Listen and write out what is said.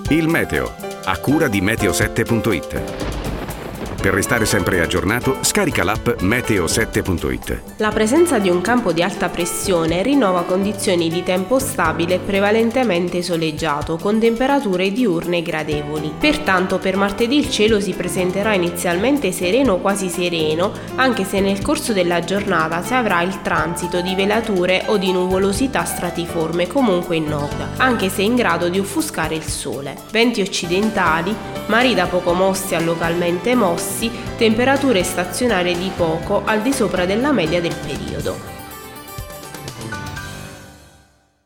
Il meteo, a cura di meteo7.it. Per restare sempre aggiornato, scarica l'app meteo7.it. La presenza di un campo di alta pressione rinnova condizioni di tempo stabile e prevalentemente soleggiato, con temperature diurne gradevoli. Pertanto per martedì il cielo si presenterà inizialmente sereno o quasi sereno, anche se nel corso della giornata si avrà il transito di velature o di nuvolosità stratiforme comunque in nord, anche se in grado di offuscare il sole. Venti occidentali, mari da poco mossi a localmente mossi, temperature stazionarie di poco al di sopra della media del periodo.